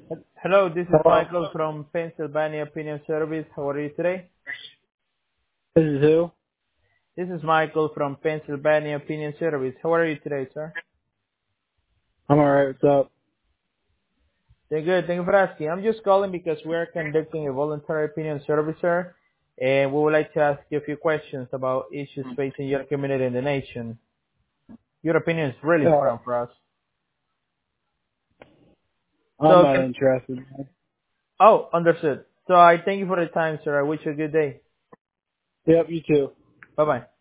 Hello, this is Hello. Michael from Pennsylvania Opinion Service. How are you today? This is who? This is Michael from Pennsylvania Opinion Service. How are you today, sir? I'm alright. What's up? Doing good. Thank you for asking. I'm just calling because we are conducting a voluntary opinion survey, sir, and we would like to ask you a few questions about issues facing your community and the nation. Your opinion is really Uh, important for us. I'm So, not interested. understood. So I thank you for the time, sir. I wish you a good day. Yep, you too. Bye-bye.